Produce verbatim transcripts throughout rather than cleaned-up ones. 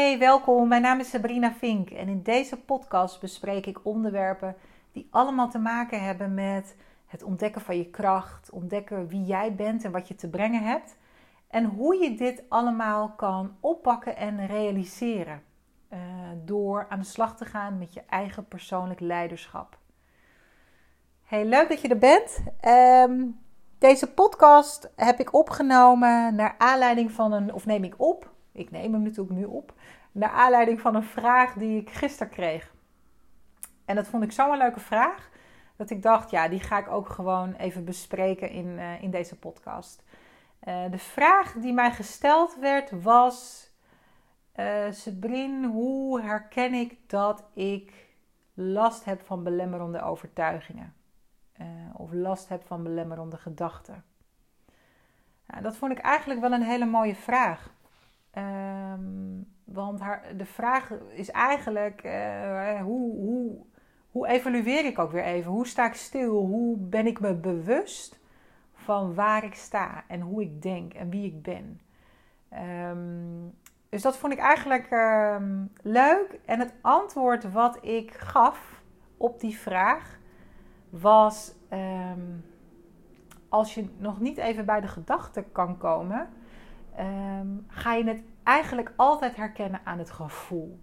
Hey, welkom. Mijn naam is Sabrina Vink en in deze podcast bespreek ik onderwerpen die allemaal te maken hebben met het ontdekken van je kracht, ontdekken wie jij bent en wat je te brengen hebt en hoe je dit allemaal kan oppakken en realiseren uh, door aan de slag te gaan met je eigen persoonlijk leiderschap. Hey, leuk dat je er bent. Um, deze podcast heb ik opgenomen naar aanleiding van een, of neem ik op, ik neem hem natuurlijk nu op, naar aanleiding van een vraag die ik gisteren kreeg. En dat vond ik zo'n leuke vraag, dat ik dacht, ja, die ga ik ook gewoon even bespreken in, uh, in deze podcast. Uh, de vraag die mij gesteld werd was, uh, Sabrine, hoe herken ik dat ik last heb van belemmerende overtuigingen? Uh, of last heb van belemmerende gedachten? Nou, dat vond ik eigenlijk wel een hele mooie vraag. Um, want haar, de vraag is eigenlijk, uh, hoe, hoe, hoe evalueer ik ook weer even? Hoe sta ik stil? Hoe ben ik me bewust van waar ik sta en hoe ik denk en wie ik ben? Um, dus dat vond ik eigenlijk um, leuk. En het antwoord wat ik gaf op die vraag was, um, als je nog niet even bij de gedachte kan komen, um, ga je het eigenlijk altijd herkennen aan het gevoel.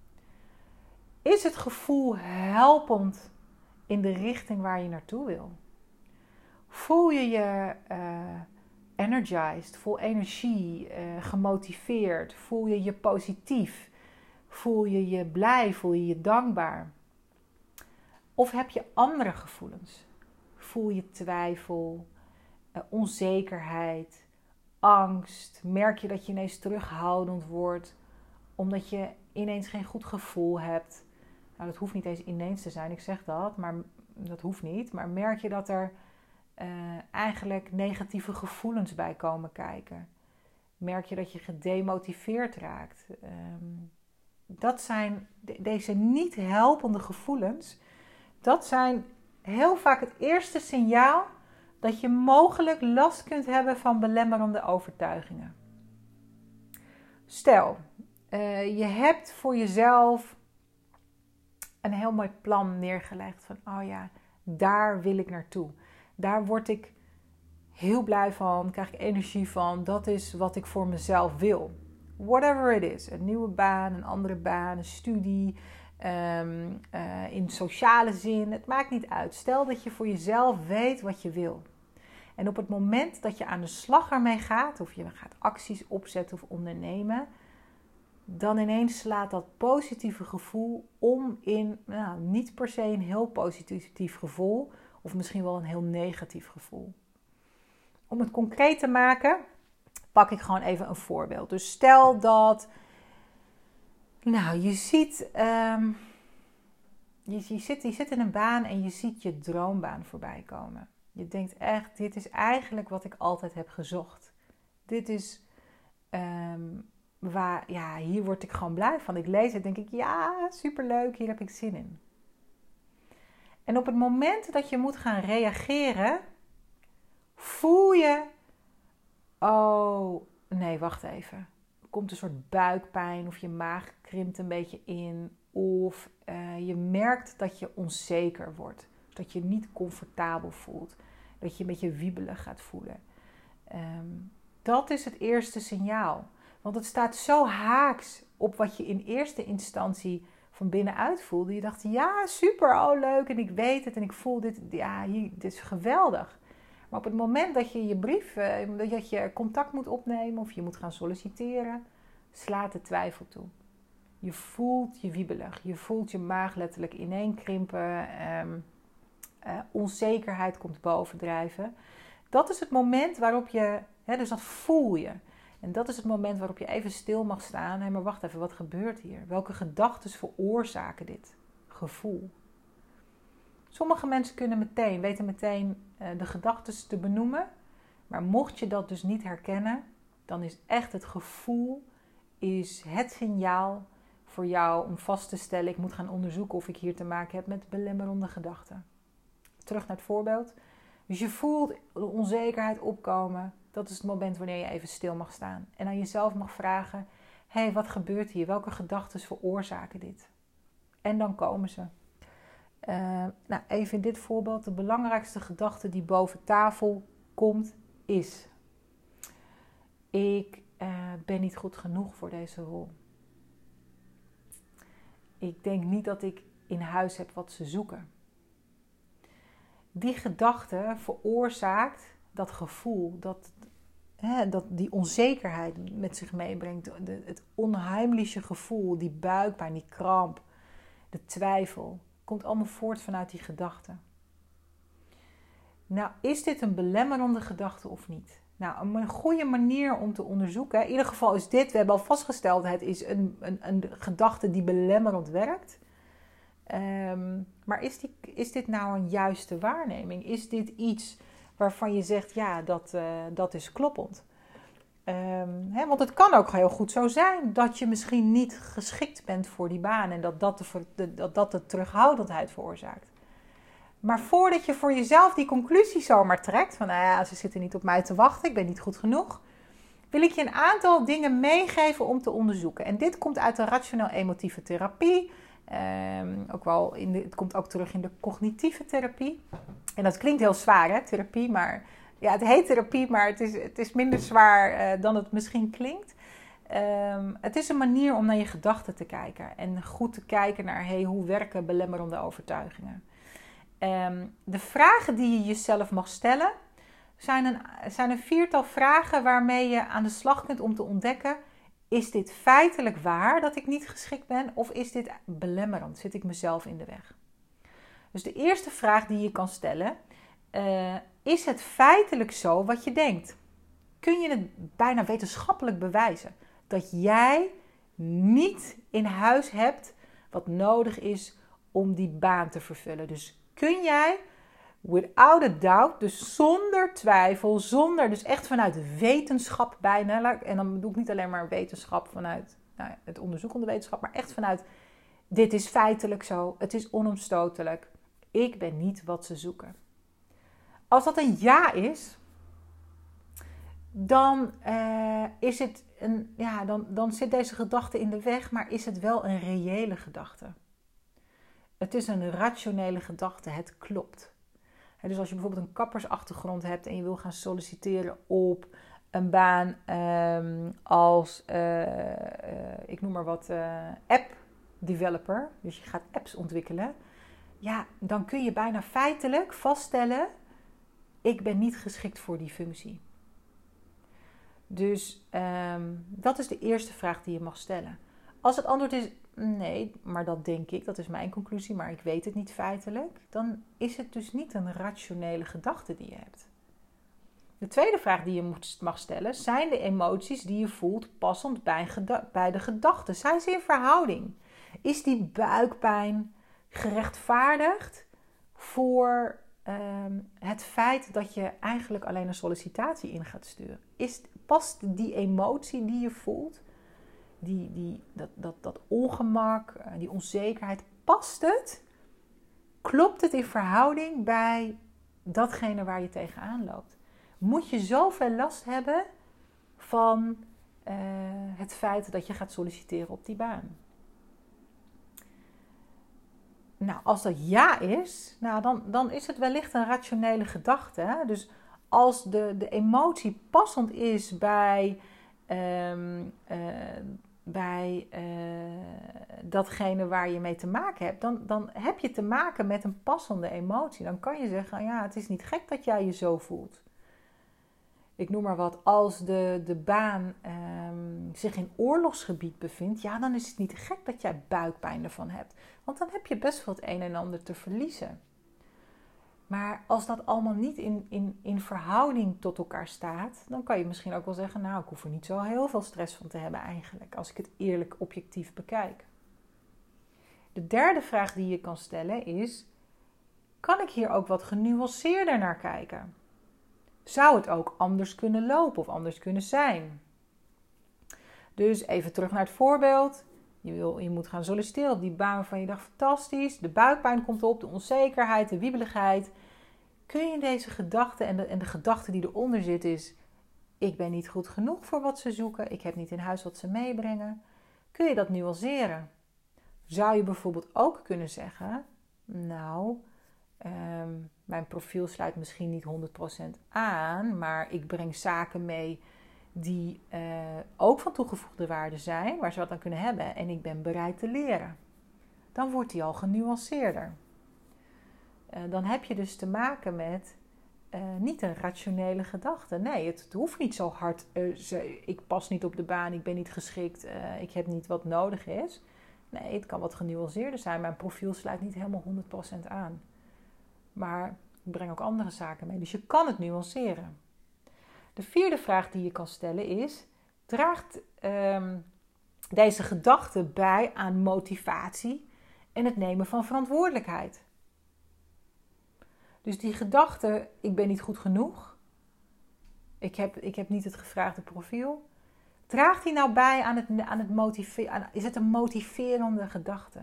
Is het gevoel helpend in de richting waar je naartoe wil? Voel je je uh, energized, vol energie, uh, gemotiveerd? Voel je je positief? Voel je je blij? Voel je je dankbaar? Of heb je andere gevoelens? Voel je twijfel, uh, onzekerheid, angst? Merk je dat je ineens terughoudend wordt omdat je ineens geen goed gevoel hebt? Nou, dat hoeft niet eens ineens te zijn, ik zeg dat, maar dat hoeft niet. Maar merk je dat er uh, eigenlijk negatieve gevoelens bij komen kijken? Merk je dat je gedemotiveerd raakt? Um, dat zijn de, deze niet helpende gevoelens. Dat zijn heel vaak het eerste signaal dat je mogelijk last kunt hebben van belemmerende overtuigingen. Stel, uh, je hebt voor jezelf een heel mooi plan neergelegd van, oh ja, daar wil ik naartoe. Daar word ik heel blij van, krijg ik energie van. Dat is wat ik voor mezelf wil. Whatever it is. Een nieuwe baan, een andere baan, een studie, um, uh, in sociale zin. Het maakt niet uit. Stel dat je voor jezelf weet wat je wil. En op het moment dat je aan de slag ermee gaat, of je gaat acties opzetten of ondernemen, dan ineens slaat dat positieve gevoel om in, nou, niet per se een heel positief gevoel, of misschien wel een heel negatief gevoel. Om het concreet te maken, pak ik gewoon even een voorbeeld. Dus stel dat, nou, je ziet, um, je, je, zit, je zit in een baan en je ziet je droombaan voorbij komen. Je denkt echt, dit is eigenlijk wat ik altijd heb gezocht. Dit is, um, waar, ja, hier word ik gewoon blij van. Ik lees het, denk ik, ja, superleuk, hier heb ik zin in. En op het moment dat je moet gaan reageren, voel je, oh, nee, wacht even. Er komt een soort buikpijn of je maag krimpt een beetje in. Of uh, je merkt dat je onzeker wordt. Dat je niet comfortabel voelt. Dat je een beetje wiebelig gaat voelen. Um, dat is het eerste signaal. Want het staat zo haaks op wat je in eerste instantie van binnenuit voelde. Je dacht, ja, super, oh leuk en ik weet het en ik voel dit, ja, hier, dit is geweldig. Maar op het moment dat je je brief, dat je contact moet opnemen of je moet gaan solliciteren, slaat de twijfel toe. Je voelt je wiebelig, je voelt je maag letterlijk ineenkrimpen, um, uh, onzekerheid komt bovendrijven. Dat is het moment waarop je, hè, dus dat voel je. En dat is het moment waarop je even stil mag staan. Hé, maar wacht even, wat gebeurt hier? Welke gedachten veroorzaken dit gevoel? Sommige mensen kunnen meteen, weten meteen uh, de gedachten te benoemen. Maar mocht je dat dus niet herkennen, dan is echt het gevoel is het signaal voor jou om vast te stellen, ik moet gaan onderzoeken of ik hier te maken heb met belemmerende gedachten. Terug naar het voorbeeld. Dus je voelt de onzekerheid opkomen. Dat is het moment wanneer je even stil mag staan. En aan jezelf mag vragen, hé, hey, wat gebeurt hier? Welke gedachten veroorzaken dit? En dan komen ze. Uh, nou, even in dit voorbeeld. De belangrijkste gedachte die boven tafel komt is: ik uh, ben niet goed genoeg voor deze rol. Ik denk niet dat ik in huis heb wat ze zoeken. Die gedachte veroorzaakt dat gevoel, dat, hè, dat die onzekerheid met zich meebrengt. De, het onheimliche gevoel, die buikpijn, die kramp, de twijfel. Komt allemaal voort vanuit die gedachte. Nou, is dit een belemmerende gedachte of niet? Nou, een goede manier om te onderzoeken. In ieder geval is dit, we hebben al vastgesteld, het is een, een, een gedachte die belemmerend werkt. Um, maar is, die, is dit nou een juiste waarneming? Is dit iets waarvan je zegt, ja, dat, uh, dat is kloppend? Um, hè, want het kan ook heel goed zo zijn dat je misschien niet geschikt bent voor die baan en dat dat de, de, dat, dat de terughoudendheid veroorzaakt. Maar voordat je voor jezelf die conclusie zomaar trekt, van nou ja, ze zitten niet op mij te wachten, ik ben niet goed genoeg, wil ik je een aantal dingen meegeven om te onderzoeken. En dit komt uit de rationeel-emotieve therapie. Um, ook wel in de, het komt ook terug in de cognitieve therapie. En dat klinkt heel zwaar, hè, therapie, maar ja, het heet therapie, maar het is, het is minder zwaar uh, dan het misschien klinkt. Um, het is een manier om naar je gedachten te kijken en goed te kijken naar, hey, hoe werken belemmerende overtuigingen. Um, de vragen die je jezelf mag stellen zijn een, zijn een viertal vragen waarmee je aan de slag kunt om te ontdekken: is dit feitelijk waar dat ik niet geschikt ben of is dit belemmerend? Zit ik mezelf in de weg? Dus de eerste vraag die je kan stellen: uh, is het feitelijk zo wat je denkt? Kun je het bijna wetenschappelijk bewijzen dat jij niet in huis hebt wat nodig is om die baan te vervullen? Dus kun jij, without a doubt, dus zonder twijfel, zonder, dus echt vanuit wetenschap bijna, en dan bedoel ik niet alleen maar wetenschap vanuit nou, het onderzoekende wetenschap, maar echt vanuit, dit is feitelijk zo, het is onomstotelijk, ik ben niet wat ze zoeken. Als dat een ja is, dan, uh, is het een, ja, dan, dan zit deze gedachte in de weg, maar is het wel een reële gedachte. Het is een rationele gedachte, het klopt. Dus als je bijvoorbeeld een kappersachtergrond hebt en je wil gaan solliciteren op een baan um, als, uh, uh, ik noem maar wat, uh, app developer. Dus je gaat apps ontwikkelen. Ja, dan kun je bijna feitelijk vaststellen, ik ben niet geschikt voor die functie. Dus um, dat is de eerste vraag die je mag stellen. Als het antwoord is nee, maar dat denk ik, dat is mijn conclusie, maar ik weet het niet feitelijk, dan is het dus niet een rationele gedachte die je hebt. De tweede vraag die je moet, mag stellen: zijn de emoties die je voelt passend bij, geda- bij de gedachten? Zijn ze in verhouding? Is die buikpijn gerechtvaardigd voor um, het feit dat je eigenlijk alleen een sollicitatie in gaat sturen? Is, past die emotie die je voelt, die, die, dat, dat, dat ongemak, die onzekerheid, past het? Klopt het in verhouding bij datgene waar je tegenaan loopt? Moet je zoveel last hebben van uh, het feit dat je gaat solliciteren op die baan? Nou, als dat ja is, nou, dan, dan is het wellicht een rationele gedachte. Hè? Dus als de, de emotie passend is bij, um, uh, bij uh, datgene waar je mee te maken hebt, dan, dan heb je te maken met een passende emotie. Dan kan je zeggen, ja, het is niet gek dat jij je zo voelt. Ik noem maar wat, als de, de baan um, zich in oorlogsgebied bevindt, ja, dan is het niet gek dat jij buikpijn ervan hebt. Want dan heb je best wel het een en ander te verliezen. Maar als dat allemaal niet in, in, in verhouding tot elkaar staat, dan kan je misschien ook wel zeggen, nou, ik hoef er niet zo heel veel stress van te hebben eigenlijk, als ik het eerlijk objectief bekijk. De derde vraag die je kan stellen is, kan ik hier ook wat genuanceerder naar kijken? Zou het ook anders kunnen lopen of anders kunnen zijn? Dus even terug naar het voorbeeld. Je, wil, je moet gaan solliciteren op die baan waarvan je dacht, fantastisch. De buikpijn komt op, de onzekerheid, de wiebeligheid. Kun je deze gedachte en de, en de gedachte die eronder zit is, ik ben niet goed genoeg voor wat ze zoeken, ik heb niet in huis wat ze meebrengen, kun je dat nuanceren. Zou je bijvoorbeeld ook kunnen zeggen, nou, um, mijn profiel sluit misschien niet honderd procent aan, maar ik breng zaken mee die uh, ook van toegevoegde waarde zijn, waar ze wat aan kunnen hebben en ik ben bereid te leren. Dan wordt die al genuanceerder. Uh, dan heb je dus te maken met uh, niet een rationele gedachte. Nee, het, het hoeft niet zo hard. Uh, ze, ik pas niet op de baan, ik ben niet geschikt, uh, ik heb niet wat nodig is. Nee, het kan wat genuanceerder zijn. Mijn profiel sluit niet helemaal honderd procent aan. Maar ik breng ook andere zaken mee. Dus je kan het nuanceren. De vierde vraag die je kan stellen is, draagt um, deze gedachte bij aan motivatie en het nemen van verantwoordelijkheid? Dus die gedachte, ik ben niet goed genoeg, ik heb, ik heb niet het gevraagde profiel, draagt die nou bij aan het, aan het motiveren? Is het een motiverende gedachte?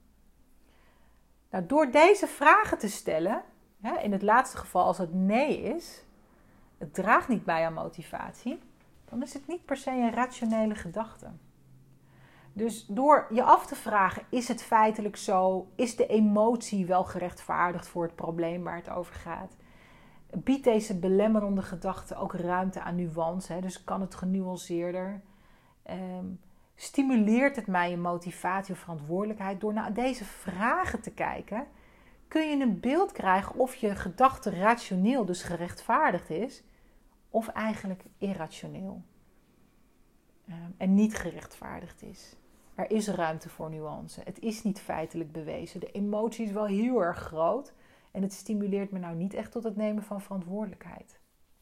Nou, door deze vragen te stellen, hè, in het laatste geval als het nee is, het draagt niet bij aan motivatie, dan is het niet per se een rationele gedachte. Dus door je af te vragen, is het feitelijk zo? Is de emotie wel gerechtvaardigd voor het probleem waar het over gaat? Biedt deze belemmerende gedachte ook ruimte aan nuance? Hè? Dus kan het genuanceerder? Um, stimuleert het mij in motivatie of verantwoordelijkheid? Door naar deze vragen te kijken, kun je een beeld krijgen of je gedachte rationeel, dus gerechtvaardigd is, of eigenlijk irrationeel. Um, en niet gerechtvaardigd is. Er is ruimte voor nuance. Het is niet feitelijk bewezen. De emotie is wel heel erg groot. En het stimuleert me nou niet echt tot het nemen van verantwoordelijkheid.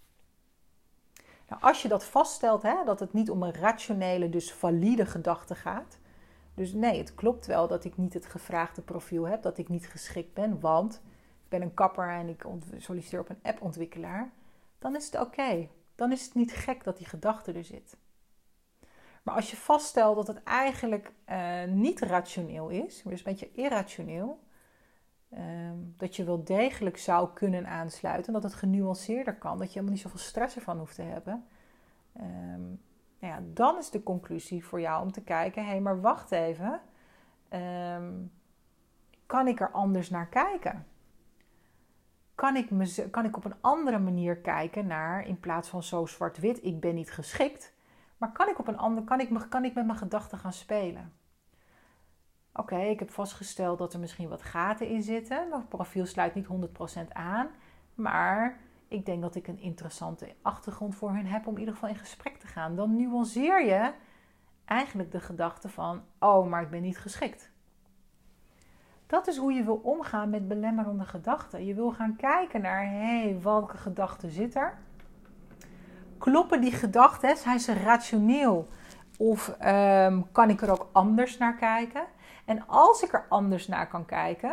Nou, als je dat vaststelt, hè, dat het niet om een rationele, dus valide gedachte gaat. Dus nee, het klopt wel dat ik niet het gevraagde profiel heb. Dat ik niet geschikt ben, want ik ben een kapper en ik solliciteer op een appontwikkelaar. Dan is het oké. Okay. Dan is het niet gek dat die gedachte er zit. Maar als je vaststelt dat het eigenlijk uh, niet rationeel is, dus een beetje irrationeel, um, dat je wel degelijk zou kunnen aansluiten, dat het genuanceerder kan, dat je helemaal niet zoveel stress ervan hoeft te hebben, um, nou ja, dan is de conclusie voor jou om te kijken, hé, hey, maar wacht even, um, kan ik er anders naar kijken? Kan ik, me, kan ik op een andere manier kijken naar, in plaats van zo zwart-wit, ik ben niet geschikt, maar kan ik, op een ander, kan ik, kan ik met mijn gedachten gaan spelen? Oké, okay, ik heb vastgesteld dat er misschien wat gaten in zitten. Mijn profiel sluit niet honderd procent aan. Maar ik denk dat ik een interessante achtergrond voor hen heb om in ieder geval in gesprek te gaan. Dan nuanceer je eigenlijk de gedachte van, oh, maar ik ben niet geschikt. Dat is hoe je wil omgaan met belemmerende gedachten. Je wil gaan kijken naar, hé, hey, welke gedachte zit er? Kloppen die gedachten? Zijn ze rationeel? Of um, kan ik er ook anders naar kijken? En als ik er anders naar kan kijken,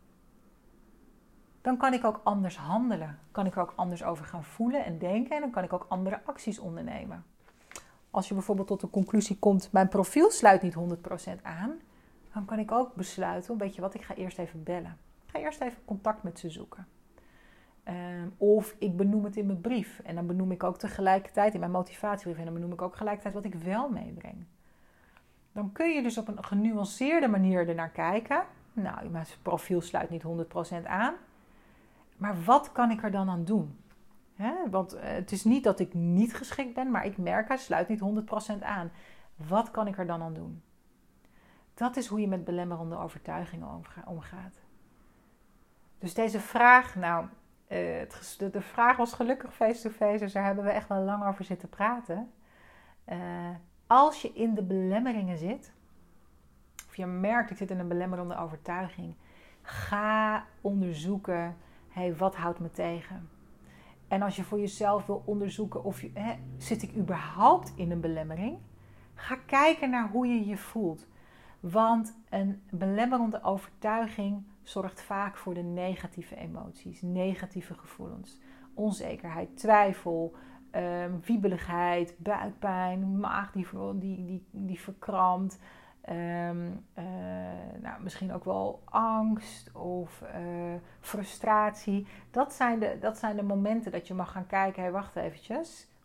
dan kan ik ook anders handelen. Kan ik er ook anders over gaan voelen en denken. En dan kan ik ook andere acties ondernemen. Als je bijvoorbeeld tot de conclusie komt, mijn profiel sluit niet honderd procent aan, dan kan ik ook besluiten, weet je wat, ik ga eerst even bellen. Ik ga eerst even contact met ze zoeken. Um, of ik benoem het in mijn brief. En dan benoem ik ook tegelijkertijd in mijn motivatiebrief. En dan benoem ik ook tegelijkertijd wat ik wel meebreng. Dan kun je dus op een genuanceerde manier ernaar kijken. Nou, mijn profiel sluit niet honderd procent aan. Maar wat kan ik er dan aan doen? He, want uh, het is niet dat ik niet geschikt ben, maar ik merk, hij sluit niet honderd procent aan. Wat kan ik er dan aan doen? Dat is hoe je met belemmerende overtuigingen omgaat. Dus deze vraag, nou, uh, het, de, de vraag was gelukkig face-to-face, dus daar hebben we echt wel lang over zitten praten. Uh, als je in de belemmeringen zit, of je merkt, ik zit in een belemmerende overtuiging, ga onderzoeken, hey, wat houdt me tegen? En als je voor jezelf wil onderzoeken, of je, hè, zit ik überhaupt in een belemmering? Ga kijken naar hoe je je voelt. Want een belemmerende overtuiging zorgt vaak voor de negatieve emoties, negatieve gevoelens. Onzekerheid, twijfel, um, wiebeligheid, buikpijn, maag die, die, die, die verkrampt. Um, uh, nou, misschien ook wel angst of uh, frustratie. Dat zijn, de, dat zijn de momenten dat je mag gaan kijken, hey, wacht eventjes.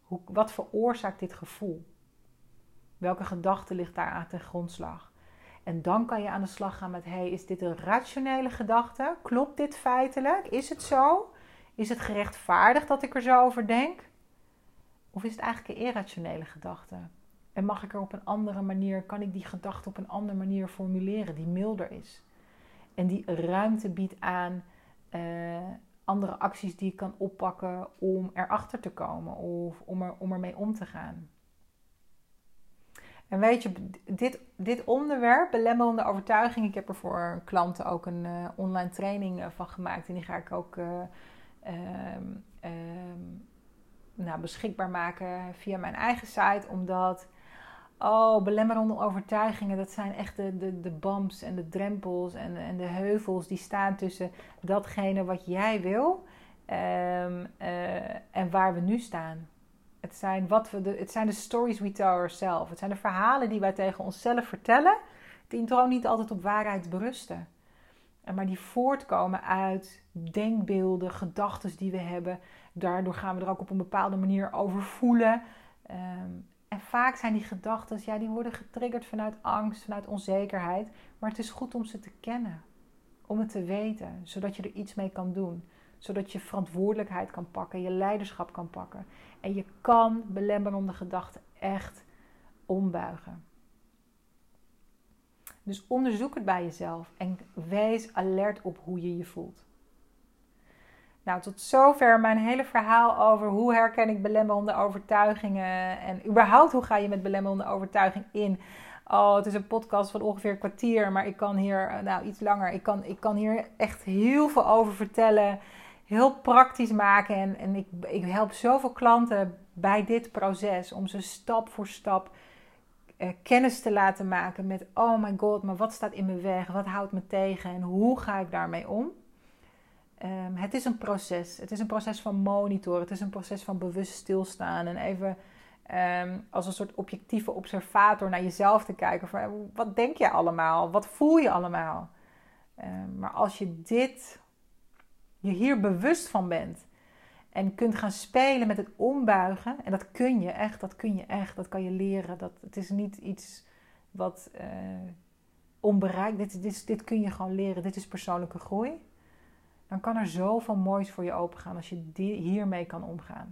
Hoe, wat veroorzaakt dit gevoel? Welke gedachte ligt daar aan ten grondslag? En dan kan je aan de slag gaan met, hey, is dit een rationele gedachte? Klopt dit feitelijk? Is het zo? Is het gerechtvaardigd dat ik er zo over denk? Of is het eigenlijk een irrationele gedachte? En mag ik er op een andere manier, kan ik die gedachte op een andere manier formuleren die milder is? En die ruimte biedt aan uh, andere acties die ik kan oppakken om erachter te komen of om, er, om ermee om te gaan. En weet je, dit, dit onderwerp, belemmerende overtuiging, ik heb er voor klanten ook een uh, online training uh, van gemaakt. En die ga ik ook uh, uh, uh, nou, beschikbaar maken via mijn eigen site. Omdat, oh, belemmerende overtuigingen, dat zijn echt de, de, de bumps en de drempels en, en de heuvels die staan tussen datgene wat jij wil um, uh, en waar we nu staan. Het zijn, wat we de, het zijn de stories we tell ourselves. Het zijn de verhalen die wij tegen onszelf vertellen, die trouwens niet altijd op waarheid berusten. Maar die voortkomen uit denkbeelden, gedachten die we hebben. Daardoor gaan we er ook op een bepaalde manier over voelen. Um, en vaak zijn die gedachten, ja, die worden getriggerd vanuit angst, vanuit onzekerheid. Maar het is goed om ze te kennen. Om het te weten, zodat je er iets mee kan doen. Zodat je verantwoordelijkheid kan pakken, je leiderschap kan pakken. En je kan belemmerende gedachten echt ombuigen. Dus onderzoek het bij jezelf en wees alert op hoe je je voelt. Nou, tot zover mijn hele verhaal over hoe herken ik belemmerende overtuigingen. En überhaupt, hoe ga je met belemmerende overtuiging in? Oh, het is een podcast van ongeveer een kwartier, maar ik kan hier, nou iets langer, ik kan, ik kan hier echt heel veel over vertellen. Heel praktisch maken en, en ik, ik help zoveel klanten bij dit proces om ze stap voor stap eh, kennis te laten maken met, oh my god, maar wat staat in mijn weg? Wat houdt me tegen en hoe ga ik daarmee om? Um, het is een proces. Het is een proces van monitoren. Het is een proces van bewust stilstaan en even um, als een soort objectieve observator naar jezelf te kijken van, wat denk je allemaal? Wat voel je allemaal? Um, maar als je dit... je hier bewust van bent en kunt gaan spelen met het ombuigen, en dat kun je echt, dat kun je echt, dat kan je leren. Dat, het is niet iets wat uh, onbereikt, dit, dit, dit kun je gewoon leren, dit is persoonlijke groei. Dan kan er zoveel moois voor je opengaan als je die, hiermee kan omgaan.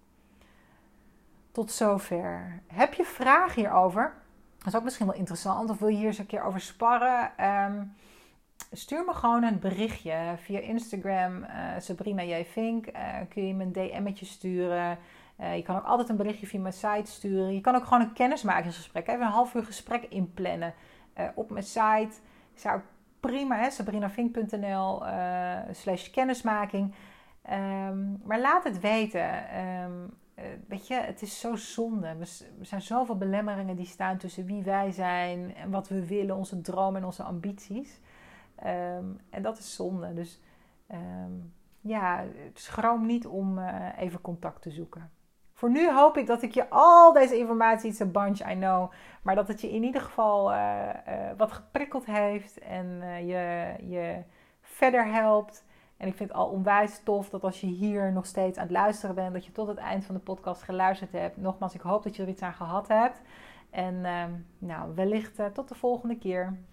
Tot zover. Heb je vragen hierover? Dat is ook misschien wel interessant, of wil je hier eens een keer over sparren? Um, Stuur me gewoon een berichtje via Instagram, uh, Sabrina J. Vink. Uh, kun je me een D M'tje sturen. Uh, je kan ook altijd een berichtje via mijn site sturen. Je kan ook gewoon een kennismakingsgesprek, even een half uur gesprek inplannen uh, op mijn site. Zou ik prima, hè, sabrinavink punt n l uh, slash kennismaking. Um, maar laat het weten. Um, uh, weet je, het is zo zonde. We, er zijn zoveel belemmeringen die staan tussen wie wij zijn en wat we willen, onze dromen en onze ambities. Um, en dat is zonde. Dus um, ja, schroom niet om uh, even contact te zoeken. Voor nu hoop ik dat ik je al deze informatie, it's a bunch, I know, maar dat het je in ieder geval uh, uh, wat geprikkeld heeft en uh, je, je verder helpt. En ik vind het al onwijs tof dat als je hier nog steeds aan het luisteren bent, dat je tot het eind van de podcast geluisterd hebt. Nogmaals, ik hoop dat je er iets aan gehad hebt. En uh, nou, wellicht uh, tot de volgende keer.